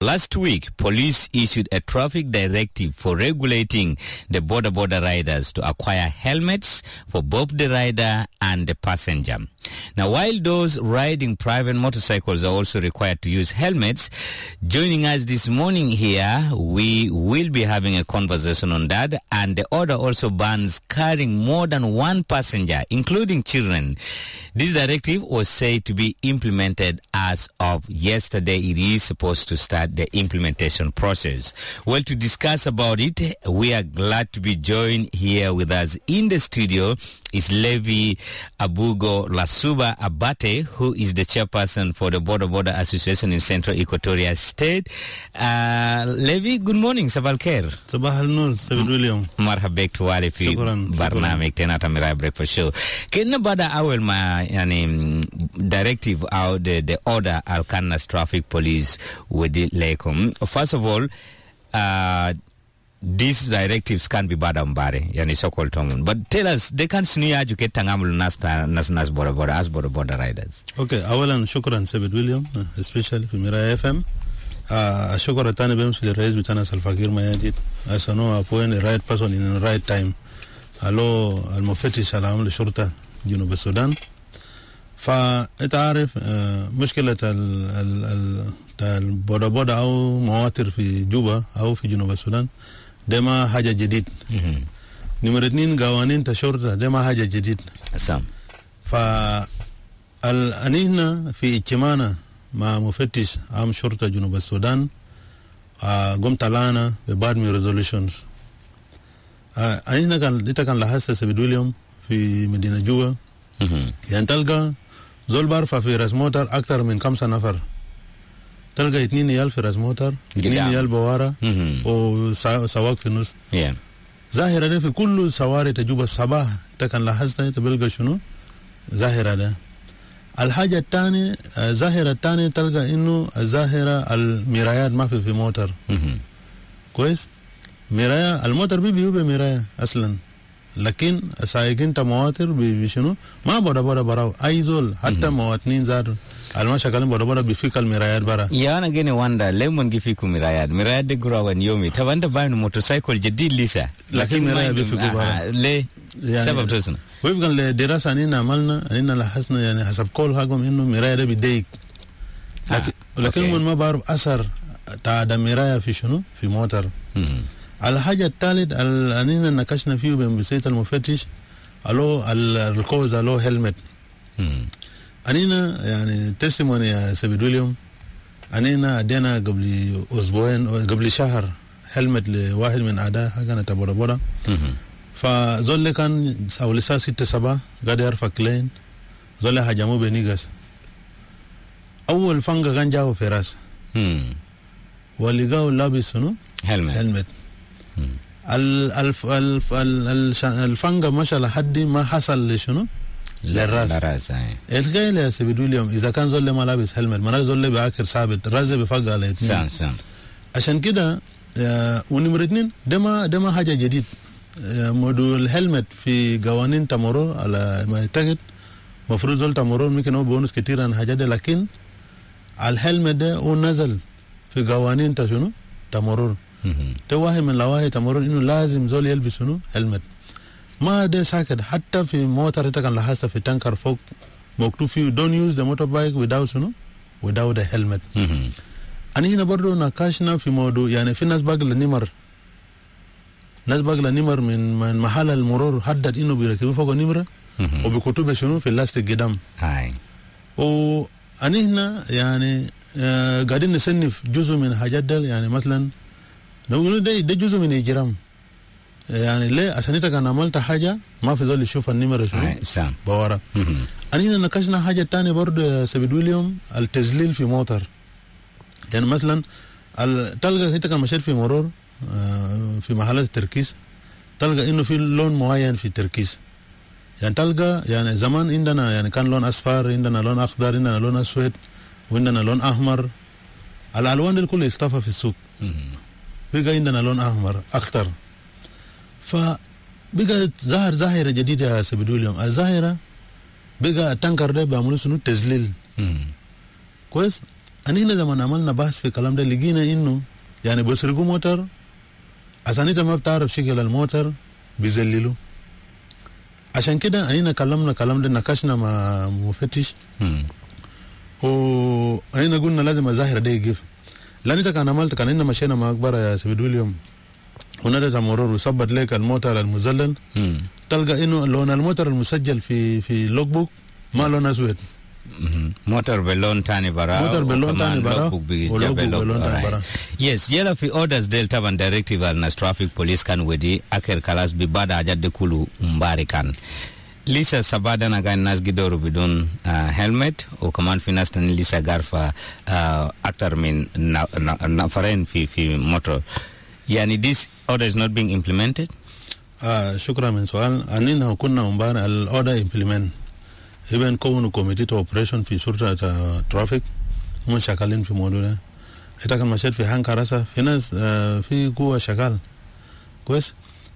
Last week, police issued a traffic directive for regulating the border riders to acquire helmets for both the rider and the passenger. Now, while those riding private motorcycles are also required to use helmets, joining us this morning here, we will be having a conversation on that, and the order also bans carrying more than one passenger, including children. This directive was said to be implemented as of yesterday. It is supposed to start the implementation process. Well, to discuss about it, we are glad to be joined here with us in the studio is Levi Abugo Lasuba Abate, who is the chairperson for the Border Association in Central Equatoria State. Levi, good morning. Sabal Khair. Sabah al-Nur, Sabid William. Marhabek tuwali fi barnamik tenata mirai breakfast show. Kena bada awal ma yani directive out the order Al-Kanas Traffic Police with the Lekom. First of all, these directives can be bad ambare, yani so-called tongun. But tell us, they can sneer educate tangamul nas border riders. Okay, awalan shukran Sabid William, especially for Mira FM. Shukran tani bems the raise bitana Salfakir Mayadit. As I know, I appoint the right person in the right time. Hello, al-Mufeti Salam al-Shurta, Junub Sudan. فأنت عارف مشكلة البودا أو مواتر في جوبا أو في جنوب السودان ده ما حاجة جديد. نمرة 2 قوانين الشرطة ده ما حاجة جديد. سام. فالأنينا في اجتماعنا مع مفتش عام شرطة جنوب السودان قمت لنا ببعض من resolutions. أنينا كان لاحظت سبيد ويليام في مدينة جوبا. يعني تلقى زول بارفع في راس موتر أكثر من 5 نفر. تلقى 2 عيال في راس موتر، 2 عيال بوارة، وسواق في النص. ظاهرة ده في كل سواري تجوب الصباح تكن لاحظتها تبلغ شنو؟ ظاهرة ده. الحاجة الثانية ظاهرة الثانية تلقى إنه الظاهرة المرايات ما في موتر. كويس؟ مرايا الموتر بيبيو بمرايا أصلاً. لكن سايقين تمواتر بشنو ما بودا براو اي زول حتى مواطنين زادوا المشاكل بودا بيفيك المرايات برا يا انا جيني واندا ليمون جيفيكو مرايات دي غراوان يومي طب انت باين موتوسايكل جديد لسه لكن مرايات بيفيكو برا ليه يعني سبب توسنا وفقا لدراسه اننا عملنا اننا لاحظنا يعني حسب كل حاجهم انه مرايات بيضايق لكن من ما بعرف اثر تاع مرايه في شنو في موتر الحاجة الثالث أننا نكشنا فيه بمسيط المفتش ألو الكوز ألو هيلمت أننا يعني تسموني يا سبيد ويليام أننا أدينا قبل أسبوعين قبل شهر هيلمت لواحد من أعداء حقنا تبورا فزول كان أول الساعة 6-7 قاعد يرفع كلين زول هجموه بنيجاس أول فنجة كان جاو في راس ولقاو لابس شنو هيلمت الفنجة مشى لحد ما حصل لشنو للراس الخيل يا سيد ويليام اذا كان زول ما لابس هلمت ما زول بعاكر ثابت راسه بفقع على الاثنين عشان كده ونمرة 2 ده ما حاجه جديد موديل الهلمت في قوانين تمرر على ما يعتقد مفروض زول تمرر ممكن هو بونس كتير عن حاجه ده لكن الهلمت ده هو نزل في قوانين شنو تمرر ده واحد من لواحي تمرر انه لازم زول يلبس شنو هلمت ما ده ساكت حتى في موتر كان لاحظت في تانكر فوق مكتوب فيه don't use the motorbike without شنو without the helmet أنا هنا برضو ناقشنا في موضوع يعني في ناس باقي النمر من محل المرور حدد انه بيركبوا فوق النمرة وبيكتبوا شنو في اللاستيك قدام وأنا هنا يعني قاعدين نصنف جزء من حاجات ده يعني مثلا نقول ده جزء من إجرام يعني ليه عشان انت كان عملت حاجة ما في ذول يشوف النمرة شنو بورا أنا هنا ناقشنا حاجة تانية برضو يا سيد ويليام التزليل في موتر يعني مثلا تلقى انت كان مشيت في مرور في محلات التركيز تلقى انه في لون معين في التركيز يعني تلقى يعني زمان عندنا يعني كان لون اصفر عندنا لون اخضر عندنا لون اسود وعندنا لون احمر الالوان دي كلها اختفى في السوق بقى عندنا لون احمر اخضر فبقى ظاهرة جديدة يا سيد ويليام الظاهرة بقى التنكر ده بيعملوا شنو تزليل كويس أنينا زمان عملنا بحث في الكلام ده لقينا إنه يعني بيسرقوا موتر عشان أنت ما بتعرف شكل الموتر بيذللوا. عشان كده أنينا كلمنا كلام ده ناقشنا مع مفتش وأنينا قلنا لازم الظاهرة ده يقف. لأن أنت كان عملت كان إننا مشينا مع أكبر يا سيد ويليام ونادت مرور وصبت لك الموتر المزلل تلقى إنه لون الموتر المسجل في لوك بوك ما لون أسود. Motor belon tani bara. Motor belon tani bara. Belon tani bara. Yes, yela fi orders del taban directive al nas traffic police kan wedi aker kalas bi bada ajade kulu mbari kan. Lisa sabada na gan nas gidoru bidun helmet o kaman finas tan Lisa garfa actor min na faren fi motor. Yani this order is not being implemented? شكرا من سؤال. أننا كنا مبارا الأوردر implement. Even كونه committee operation في شرطة traffic هم شغالين في الموضوع ده. إذا كان مشيت في هانكاراسا في ناس في قوة شغال كويس.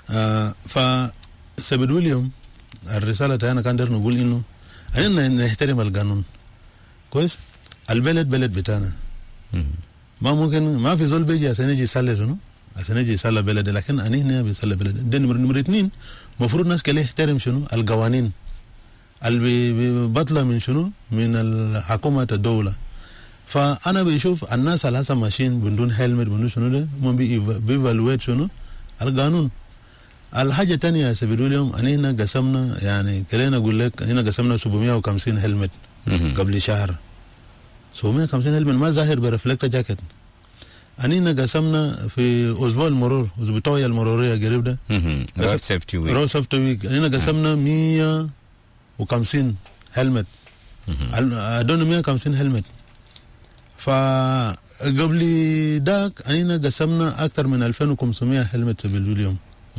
فسيد ويليام الرسالة تاعنا كان داير نقول إنه أننا نحترم القانون كويس. البلد بلد بتاعنا ما ممكن ما في زول بيجي عشان يجي يسلي شنو عشان يجي يسلي بلد لكن أننا بيسلي بلد. ده نمرة اثنين مفروض ناس كلها يحترم شنو القوانين اللي بطلع من شنو من الحكومة الدولة. فأنا بيشوف الناس اللي هسه ماشيين بدون هيلمت بدون شنو ده هم بيفالويت شنو القانون. الحاجة الثانية يا سيد ويليام أننا قسمنا يعني كلنا أقول لك أننا قسمنا 750 هيلمت قبل شهر. 750 هيلمت ما ظاهر برفلكت جاكيت. أننا قسمنا في أسبوع المرور أسبوع المرورية قريب ده رود سيفتي ويك أننا قسمنا 150 هلمت أدونا 150 هلمت. فقبل داك أننا قسمنا أكثر من 2500 هلمت باليوم.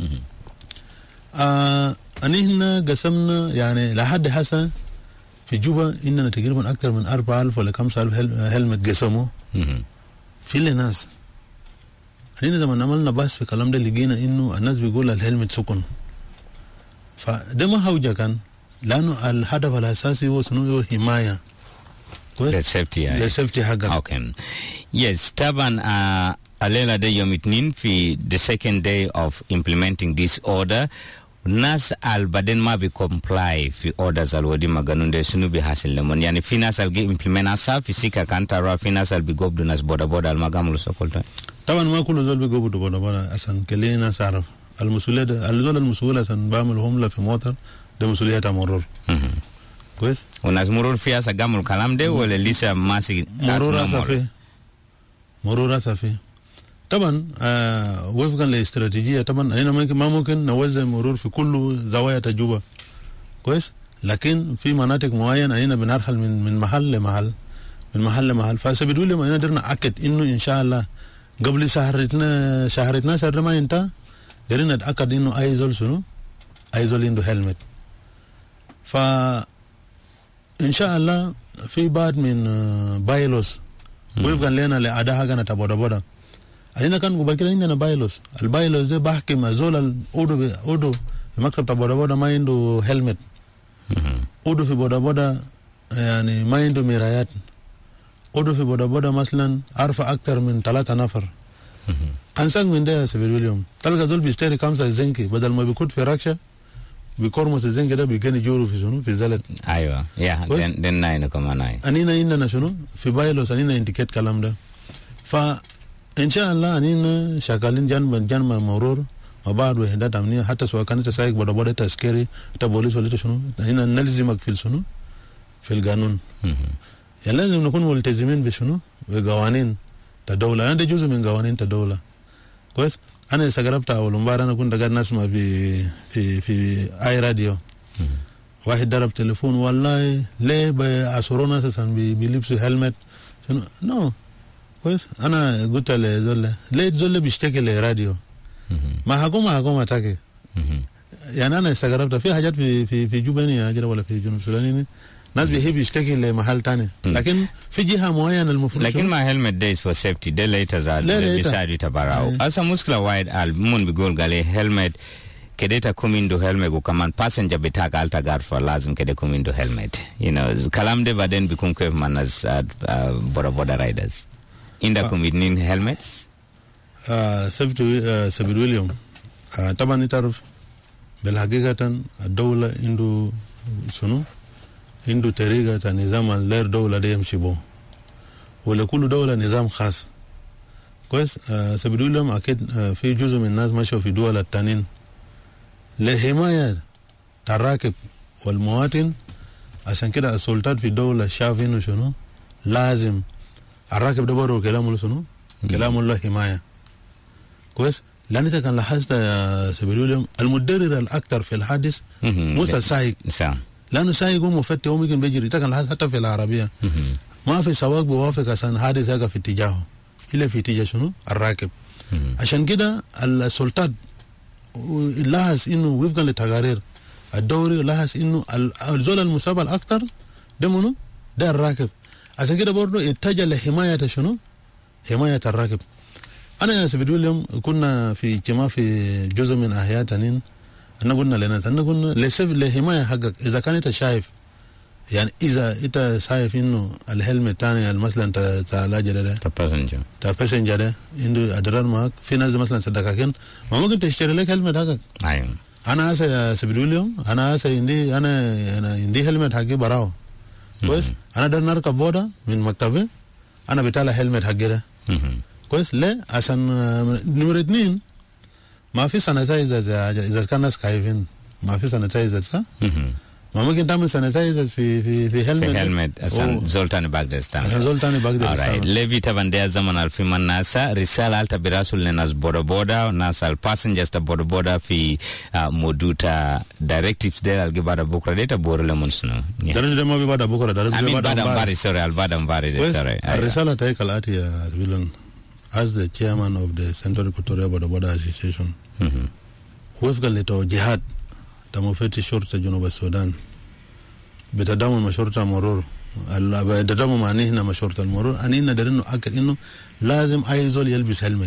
أننا قسمنا يعني لحد هسه في جوبا إننا تقريبا أكثر من 4000 ولا 5000 هلمت قسموا في الناس. أننا زمان عملنا بحث في الكلام ده لقينا إنه الناس بيقول الهلمت سكن. فده ما هوجة كان لأنه الهدف الأساسي هو شنو هو حماية للسيفتي حقك. Okay. Yes, طبعا الليلة ده يوم اثنين في the second day of implementing this order ناس البعدين ما بيكمبلاي في orders الودي مغانون ده شنو بيحصل لهم. يعني في ناس اللي implement أسا في سيكا كانترا في ناس اللي بيقبضوا ناس بودا المغامل سكولتا. طبعا ما كل زول بيقبضوا بودا أصلا كلنا ناس عارف المسؤولية الزول المسؤول أصلا بعمل هملة في موتر ده مسؤولية مرور كويس. وناس مرور فيها سجامل الكلام ده ولا لسه ماسك مرور أسافي طبعا وفقا لاستراتيجية. طبعا أنا ما ممكن نوزع مرور في كل زوايا تجوبة كويس. لكن في مناطق معينة أنا بنرحل من محل لمحل فسيد ويليام أنا درنا أكد إنه إن شاء الله قبل شهرتنا شهر ما ينتهي درنا أكد إنه أي زول شنو أي زول عنده هلمت. فإن شاء الله في بعض من بايلوس ويبقى لنا لأداها كانت بودا أنا كان قبل كده عندنا بايلوس. البايلوس ده بحكم زول الأودو في مكتب بودا ما عنده هلمت. أودو في بودا يعني ما عنده مرايات. أودو في بودا مثلا عارفة أكثر من 3 نفر. أنسان من ده يا سيد ويليام تلقى زول بيشتري 5 زنكي بدل ما بيكون في ركشة بيكورموس الزنكي ده بيجاني جورو في شنو في زلط. أيوة يا دين ناين كمان ناين. أنينا عندنا شنو في بايلوس أنينا إنديكيت كلام ده. فإن شاء الله أنينا شغالين جنب مرور وبعد وحدات أمنية حتى سواء كانت سايق بودا تسكري تبوليس ولا شنو أنينا نلزمك في شنو في القانون. يعني لازم نكون ملتزمين بشنو بقوانين الدولة. أنا ده جزء من قوانين الدولة كويس. أنا استغربت أول مرة أنا كنت قاعد نسمع في أي راديو واحد ضرب تليفون والله ليه بأسرونا أساسا بيلبسوا هلمت شنو نو كويس. أنا قلت لزول ليه زول بيشتكي للراديو ما حكومة تاكي. يعني أنا استغربت في حاجات في جوباني أجرا ولا في جنوب السودان ناس بيحب يشتكي لمحل تاني لكن في جهة معينة المفروض لكن ما helmet days for safety ده later زاد بيساعد يتبراو أصلا مشكلة وايد المون بيقول قال helmet kedeta kumindo helmet go kaman passenger betag alta garfa lazim kede kumindo helmet. You know, kalamde baden bikum kef manas boda riders. Inda kumidnin helmets? Sabir William. طبعا تعرف بالحقيقة الدولة عنده شنو؟ عنده طريقة نظام غير دولة دي يمشي به. ولكل دولة نظام خاص. كويس سبيل ويليام أكيد في جزء من الناس مشوا في دول التانيين لحماية الراكب والمواطن. عشان كده السلطات في الدولة شاف إنه شنو لازم الراكب ده برضه كلامه شنو كلامه له حماية. كويس لأن إذا كان لاحظت يا سبيل ويليام المدرر الأكثر في الحادث موسى السايق. لأنه السايق هو مفتي هو ممكن بيجري. إذا كان لاحظت حتى في العربية ما في سواق بوافق عشان حادث يقع في اتجاهه إلا في اتجاه شنو الراكب. عشان كده السلطات لاحظ إنه وفقا للتقارير الدوري لاحظ إنه الزول المصاب الأكثر ده منو ده الراكب. عشان كده برضه اتجه لحماية شنو حماية الراكب. أنا يا سيد ويليام كنا في اجتماع في جزء من أحياء تانين. أنا قلنا لناس أنا قلنا لحماية حقك إذا كان أنت شايف يعني إذا أنت شايف إنه الهلمت تاني مثلا تلاجة ده تاباسنجر ده عنده أضرار معك في ناس مثلا صدقاكين ما ممكن تشتري لك هلمت حقك. أيوة. أنا هسه يا سيد ويليام أنا هسه أنا عندي هلمت حقي براو. كويس أنا ده نركب بودا من مكتبي أنا بتاع هلمت حقي ده. كويس ليه؟ عشان نمرة 2 ما في سانيتايزر إذا كان الناس خايفين ما في سانيتايزر صح؟ ما ممكن تعمل سانيتايزر في هلمت عشان زولتاني باقدستان. عشان زولتاني باقدستان. alright. ليفي تبنديا زمن الفيمان ناسا رسالة ألتا براسول لناس بودا ناس الباسنجرز تا بودا في مودوتا directives ده الجبارة بكرة ده تبور لمنسنو. درجة ده ما بيبادة بكرة درجة بيبادة مباري سوري البادة مباري ده سوري. الرسالة تايك الآتي يا فيلن as the chairman of the Central Equatorial Boda Association. وفقا لتوجيهات مفتش شرطة جنوب السودان بتضامن مع شرطة مرور بتضامن مع نحن مع شرطة المرور أننا دارين نؤكد إنه لازم أي زول يلبس هلمت.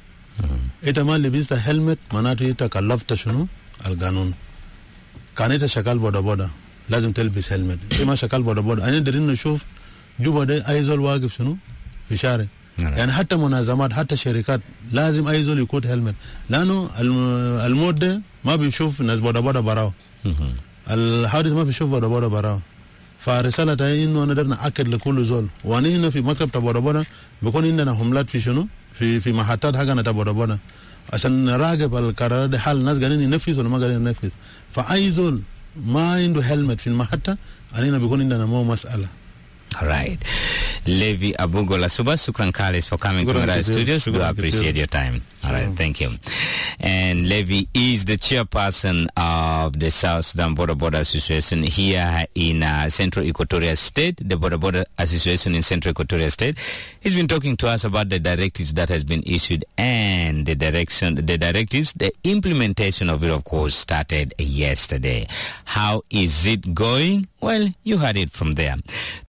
إذا ما لبست هلمت معناته إنت كلفت شنو القانون. كان إنت شغال بودا لازم تلبس هلمت. إذا ما شغال بودا أنا دارين نشوف جوبا ده أي زول واقف شنو في شارع. يعني حتى منظمات حتى شركات لازم أي زول يكون هلمت لأنه المود ده ما بيشوف ناس بودا براو. الحادث ما بيشوف بودا براو. فرسالة تاي إنه أنا درنا أكد لكل زول وأنا هنا في مكتب تبودا بيكون عندنا حملات في شنو في محطات حقنا تبودا عشان نراقب القرارات دي حال الناس قاعدين ينفذ ولا ما قاعدين ينفذ. فأي زول ما عنده هلمت في المحطة أنا بيكون عندنا مو مسألة. All right. Levi Abugola Suba, Sukran Kalis for coming to our studios. We appreciate your time. All right, thank you. And Levi is the chairperson of the South Sudan Border Association here in Central Equatoria State, the Border Association in Central Equatoria State. He's been talking to us about the directives that has been issued and the directives, the implementation of it, of course, started yesterday. How is it going? Well, you heard it from there.